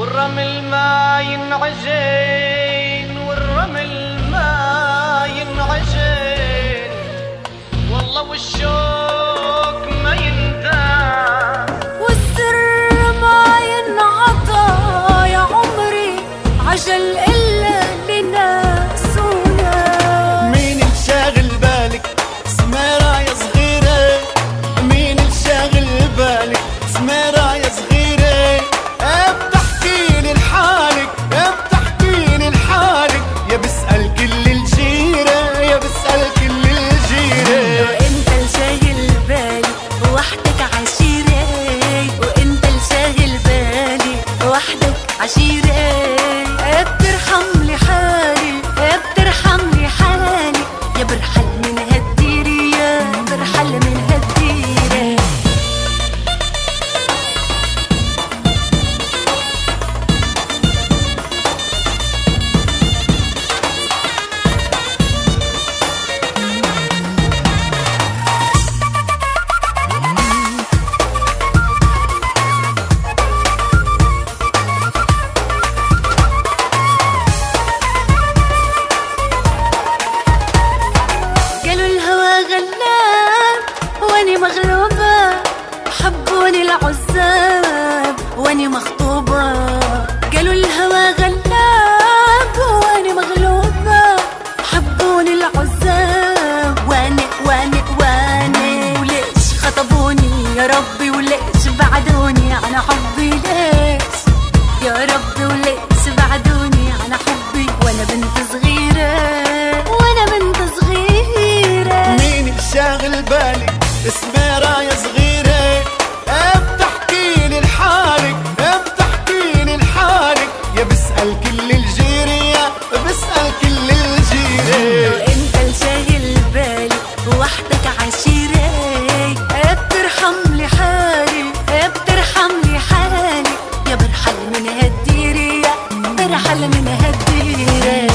والرمل ما ينعجين والرمل ما ينعجين والله والشوق ما يندام والسر ما ينعطى يا عمري عجل إلا لناس وناس. مين الشاغل بالك سميرة يا صغيرة؟ مين الشاغل بالك سميرة يا صغيرة؟ بتحكي لي لحالك بتحكي لي لحالك يا بسأل كل الجيرة يا بسأل كل الجيرة. وانت الشاغل بالي وحدك عشيرة وانت الشاغل بالي وحدك عشيرة بترحم لي حالي بترحم لي حالي يا برحل من هالديرة يا برحل من هالديرة. واني مغلوبة حبوني العزاب واني مخطوبة قالوا الهوى غلاب واني مغلوبة حبوني العزاب واني وليش خطبوني يا ربي وليش بعدوني عن حبي ليش يا ربي وليش بعدوني عن حبي وانا بنت صغيرة وانا بنت صغيرة. مين الشاغل بالك سميرة يا صغيرة؟ بتحكي لي لحالك بتحكي لي لحالك يا بسأل كل الجيرة يا بسأل كل الجيرة. وانت الشاغل بالي وحدك عشيرة بترحم لي حالي بترحم لي حالي يا برحل من هالديرة يا برحل من هالديرة.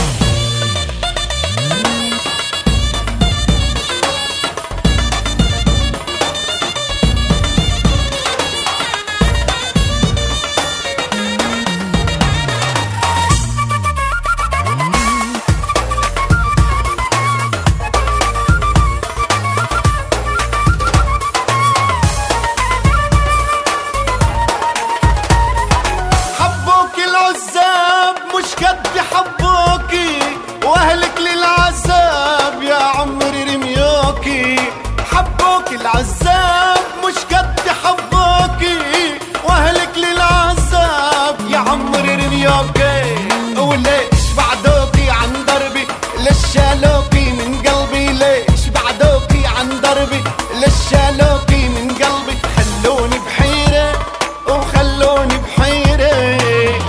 حبوكي واهلك للعذاب يا عمري رميوكي. حبوكي العذاب مش قد حبوكي واهلك للعذاب يا عمري رميوكي. وليش بعدوكي عن دربي ليش شالوكي من قلبي ليش بعدوكي عن دربي ليش شالوكي من قلبي خلوني بحيرة وخلوني بحيرة.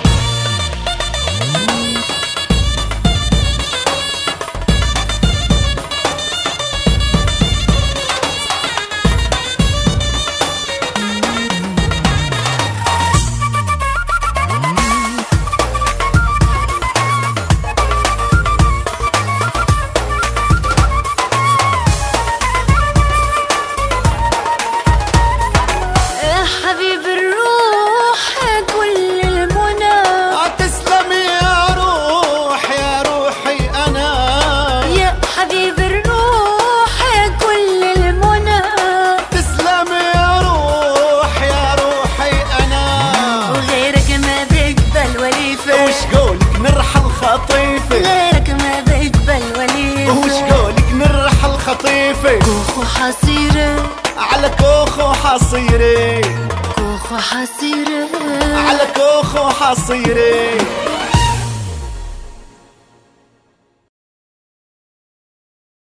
حبيب الروح كل المنى تسلمي يا روح يا روحي أنا يا حبيب الروح كل المنى تسلمي يا روحي أنا وغيرك ما بيقبل وليفة وش قولك نرحل خطيفة غيرك ما بيقبل وليفة وش قولك نرحل خطيفة كوخ حصيرة على كوخ حصيرة كوخ حصيرة على كوخ حصيرة